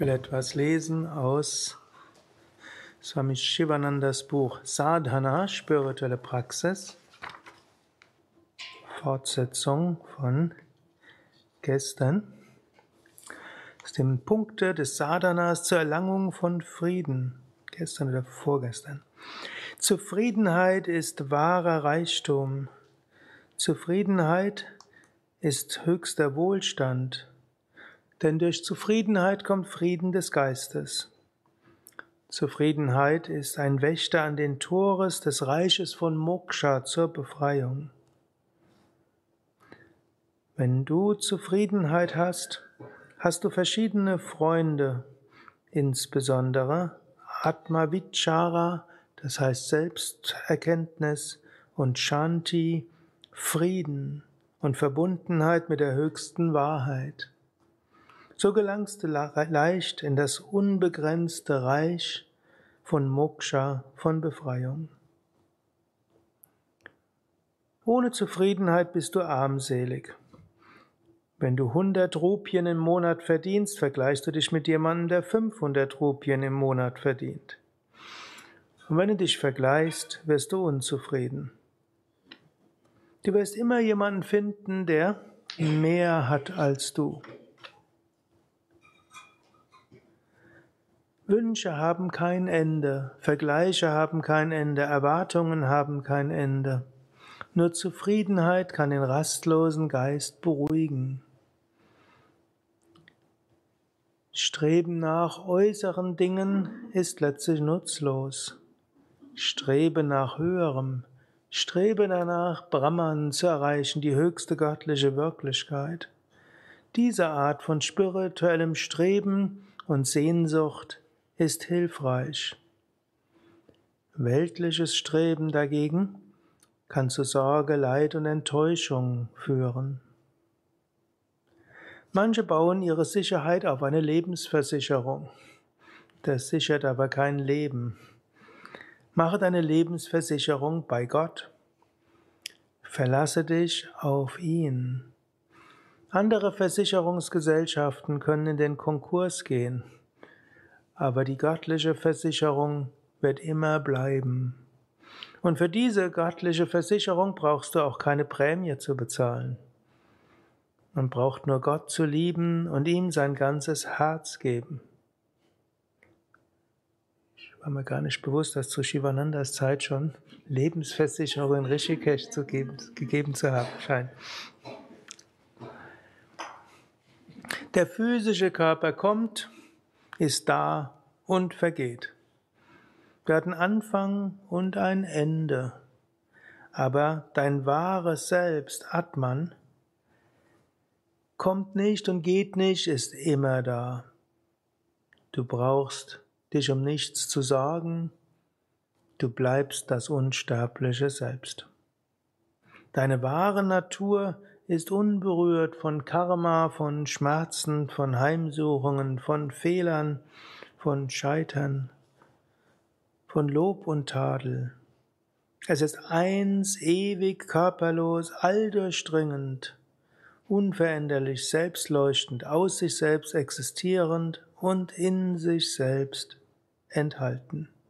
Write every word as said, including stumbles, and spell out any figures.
will etwas lesen aus Swami Shivanandas Buch Sadhana, spirituelle Praxis, Fortsetzung von gestern, aus dem Punkte des Sadhanas zur Erlangung von Frieden, gestern oder vorgestern. Zufriedenheit ist wahrer Reichtum. Zufriedenheit ist höchster Wohlstand, denn durch Zufriedenheit kommt Frieden des Geistes. Zufriedenheit ist ein Wächter an den Tores des Reiches von Moksha zur Befreiung. Wenn du Zufriedenheit hast, hast du verschiedene Freunde, insbesondere Atma Vichara, das heißt Selbsterkenntnis, und Shanti, Frieden und Verbundenheit mit der höchsten Wahrheit. So gelangst du leicht in das unbegrenzte Reich von Moksha, von Befreiung. Ohne Zufriedenheit bist du armselig. Wenn du hundert Rupien im Monat verdienst, vergleichst du dich mit jemandem, der fünfhundert Rupien im Monat verdient. Und wenn du dich vergleichst, wirst du unzufrieden. Du wirst immer jemanden finden, der mehr hat als du. Wünsche haben kein Ende, Vergleiche haben kein Ende, Erwartungen haben kein Ende. Nur Zufriedenheit kann den rastlosen Geist beruhigen. Streben nach äußeren Dingen ist letztlich nutzlos. Strebe nach Höherem, strebe danach, Brahman zu erreichen, die höchste göttliche Wirklichkeit. Diese Art von spirituellem Streben und Sehnsucht ist hilfreich. Weltliches Streben dagegen kann zu Sorge, Leid und Enttäuschung führen. Manche bauen ihre Sicherheit auf eine Lebensversicherung. Das sichert aber kein Leben. Mache deine Lebensversicherung bei Gott. Verlasse dich auf ihn. Andere Versicherungsgesellschaften können in den Konkurs gehen, aber die göttliche Versicherung wird immer bleiben. Und für diese göttliche Versicherung brauchst du auch keine Prämie zu bezahlen. Man braucht nur Gott zu lieben und ihm sein ganzes Herz geben. Ich war mir gar nicht bewusst, dass zu Shivanandas Zeit schon Lebensversicherung in Rishikesh zu geben, gegeben zu haben scheint. Der physische Körper kommt, ist da und vergeht. Der hat einen Anfang und ein Ende. Aber dein wahres Selbst, Atman, kommt nicht und geht nicht, ist immer da. Du brauchst dich um nichts zu sorgen. Du bleibst das unsterbliche Selbst. Deine wahre Natur ist unberührt von Karma, von Schmerzen, von Heimsuchungen, von Fehlern, von Scheitern, von Lob und Tadel. Es ist eins, ewig, körperlos, alldurchdringend, unveränderlich, selbstleuchtend, aus sich selbst existierend und in sich selbst enthalten.